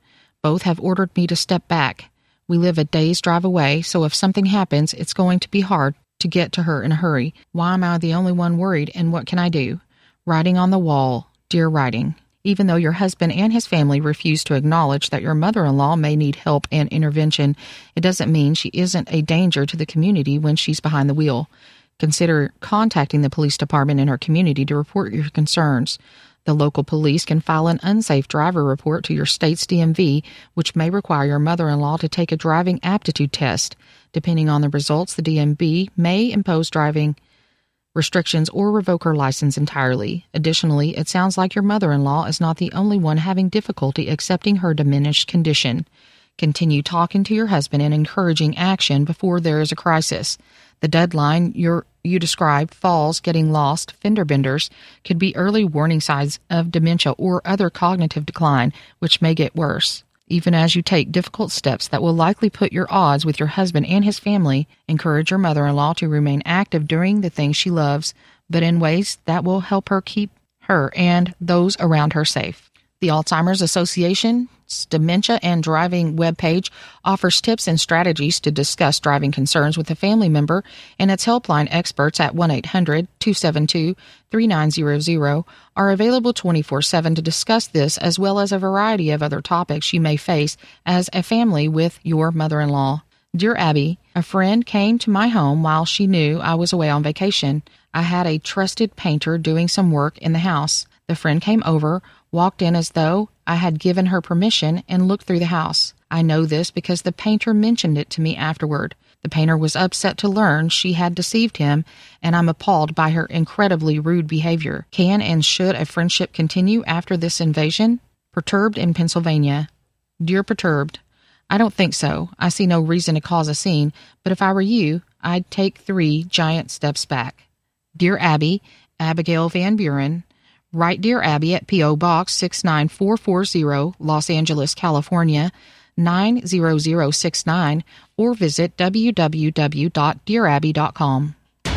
Both have ordered me to step back. We live a day's drive away, so if something happens, it's going to be hard to get to her in a hurry. Why am I the only one worried, and what can I do? Writing on the wall, dear writing. Even though your husband and his family refuse to acknowledge that your mother-in-law may need help and intervention, it doesn't mean she isn't a danger to the community when she's behind the wheel. Consider contacting the police department in her community to report your concerns. The local police can file an unsafe driver report to your state's D M V, which may require your mother-in-law to take a driving aptitude test. Depending on the results, the D M V may impose driving restrictions or revoke her license entirely. Additionally, it sounds like your mother-in-law is not the only one having difficulty accepting her diminished condition. Continue talking to your husband and encouraging action before there is a crisis. The deadline you're, you described, falls, getting lost, fender benders, could be early warning signs of dementia or other cognitive decline, which may get worse. Even as you take difficult steps that will likely put your odds with your husband and his family, encourage your mother-in-law to remain active doing the things she loves, but in ways that will help her keep her and those around her safe. The Alzheimer's Association's Dementia and Driving webpage offers tips and strategies to discuss driving concerns with a family member, and its helpline experts at one eight hundred two seven two three nine zero zero are available twenty-four seven to discuss this as well as a variety of other topics you may face as a family with your mother-in-law. Dear Abby, a friend came to my home while she knew I was away on vacation. I had a trusted painter doing some work in the house. The friend came over, walked in as though I had given her permission, and looked through the house. I know this because the painter mentioned it to me afterward. The painter was upset to learn she had deceived him, and I'm appalled by her incredibly rude behavior. Can and should a friendship continue after this invasion? Perturbed in Pennsylvania. Dear Perturbed, I don't think so. I see no reason to cause a scene, but if I were you, I'd take three giant steps back. Dear Abby, Abigail Van Buren. Write Dear Abby at P O. Box six nine four four zero, Los Angeles, California, nine zero zero six nine, or visit w w w dot dear abby dot com.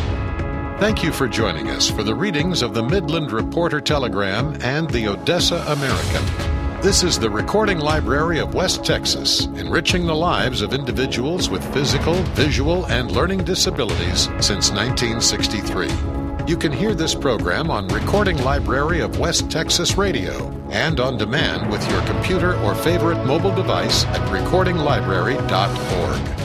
Thank you for joining us for the readings of the Midland Reporter Telegram and the Odessa American. This is the Recording Library of West Texas, enriching the lives of individuals with physical, visual, and learning disabilities since nineteen sixty-three. You can hear this program on Recording Library of West Texas Radio and on demand with your computer or favorite mobile device at recording library dot org.